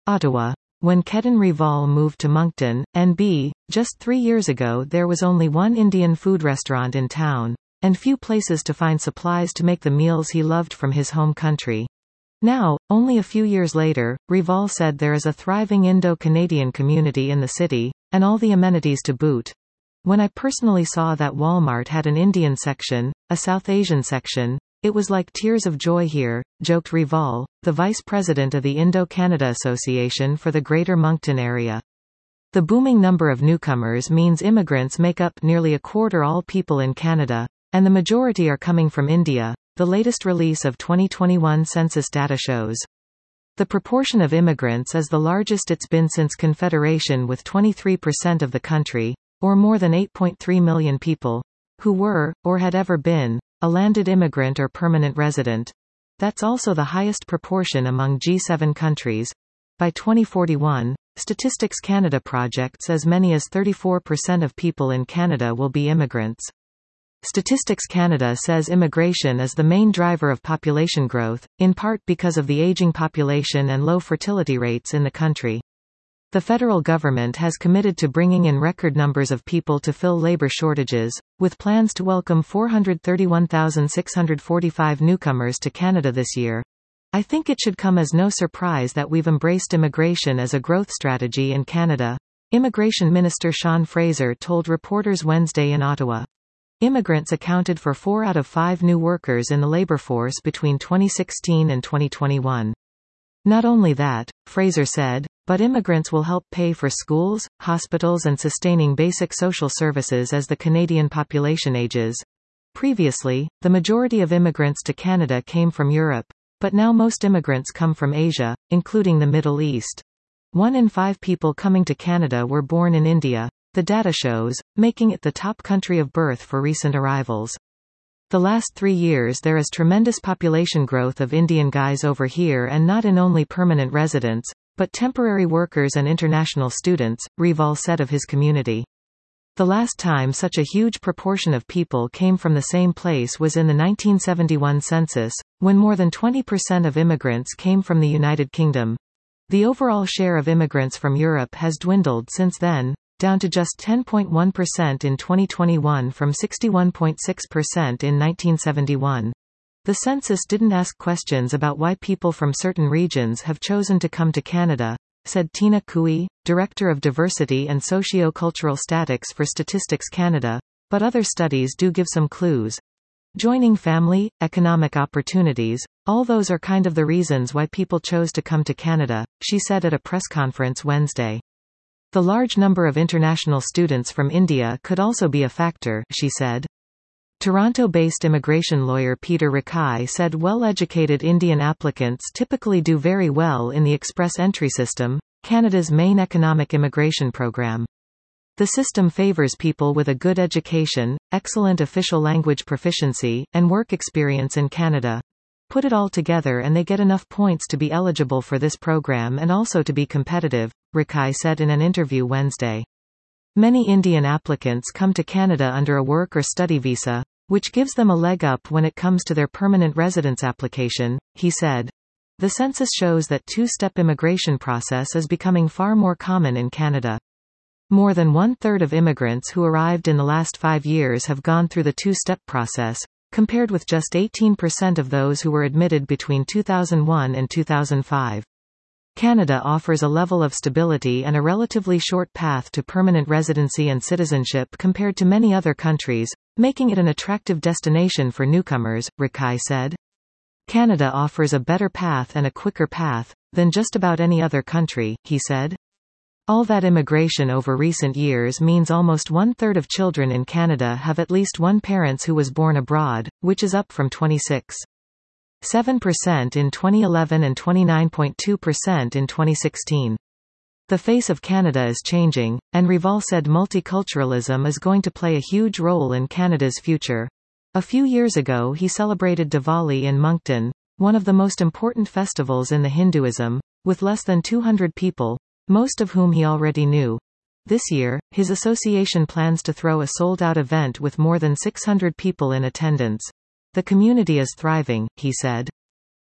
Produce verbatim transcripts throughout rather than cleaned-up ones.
Ottawa. When Kedon Rival moved to Moncton, N B, just three years ago there was only one Indian food restaurant in town, and few places to find supplies to make the meals he loved from his home country. Now, only a few years later, Rival said there is a thriving Indo-Canadian community in the city, and all the amenities to boot. When I personally saw that Walmart had an Indian section, a South Asian section, it was like tears of joy here, joked Rival, the vice president of the Indo-Canada Association for the Greater Moncton area. The booming number of newcomers means immigrants make up nearly a quarter all people in Canada, and the majority are coming from India, the latest release of twenty twenty-one census data shows. The proportion of immigrants is the largest it's been since Confederation, with twenty-three percent of the country, or more than eight point three million people, who were, or had ever been, a landed immigrant or permanent resident. That's also the highest proportion among G seven countries. By twenty forty-one, Statistics Canada projects as many as thirty-four percent of people in Canada will be immigrants. Statistics Canada says immigration is the main driver of population growth, in part because of the aging population and low fertility rates in the country. The federal government has committed to bringing in record numbers of people to fill labor shortages, with plans to welcome four hundred thirty-one thousand six hundred forty-five newcomers to Canada this year. I think it should come as no surprise that we've embraced immigration as a growth strategy in Canada, Immigration Minister Sean Fraser told reporters Wednesday in Ottawa. Immigrants accounted for four out of five new workers in the labor force between twenty sixteen and twenty twenty-one. Not only that, Fraser said, but immigrants will help pay for schools, hospitals and sustaining basic social services as the Canadian population ages. Previously, the majority of immigrants to Canada came from Europe, but now most immigrants come from Asia, including the Middle East. One in five people coming to Canada were born in India, the data shows, making it the top country of birth for recent arrivals. The last three years there is tremendous population growth of Indian guys over here, and not in only permanent residents, but temporary workers and international students, Rival said of his community. The last time such a huge proportion of people came from the same place was in the nineteen seventy-one census, when more than twenty percent of immigrants came from the United Kingdom. The overall share of immigrants from Europe has dwindled since then, down to just ten point one percent in twenty twenty-one from sixty-one point six percent in nineteen seventy-one. The census didn't ask questions about why people from certain regions have chosen to come to Canada, said Tina Cooey, Director of Diversity and Socio-Cultural Statistics for Statistics Canada, but other studies do give some clues. Joining family, economic opportunities, all those are kind of the reasons why people chose to come to Canada, she said at a press conference Wednesday. The large number of international students from India could also be a factor, she said. Toronto-based immigration lawyer Peter Rakai said well-educated Indian applicants typically do very well in the Express Entry system, Canada's main economic immigration program. The system favors people with a good education, excellent official language proficiency, and work experience in Canada. Put it all together and they get enough points to be eligible for this program and also to be competitive, Rakai said in an interview Wednesday. Many Indian applicants come to Canada under a work or study visa, which gives them a leg up when it comes to their permanent residence application, he said. The census shows that two-step immigration process is becoming far more common in Canada. More than one-third of immigrants who arrived in the last five years have gone through the two-step process, compared with just eighteen percent of those who were admitted between two thousand one and two thousand five. Canada offers a level of stability and a relatively short path to permanent residency and citizenship compared to many other countries, making it an attractive destination for newcomers, Rakai said. Canada offers a better path and a quicker path than just about any other country, he said. All that immigration over recent years means almost one-third of children in Canada have at least one parent who was born abroad, which is up from twenty-six point seven percent in twenty eleven and twenty-nine point two percent in twenty sixteen. The face of Canada is changing, and Rival said multiculturalism is going to play a huge role in Canada's future. A few years ago he celebrated Diwali in Moncton, one of the most important festivals in the Hinduism, with less than two hundred people, most of whom he already knew. This year, his association plans to throw a sold-out event with more than six hundred people in attendance. The community is thriving, he said.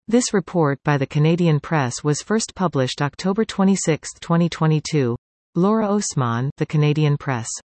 This report by the Canadian Press was first published October twenty-sixth, twenty twenty-two. Laura Osman, The Canadian Press.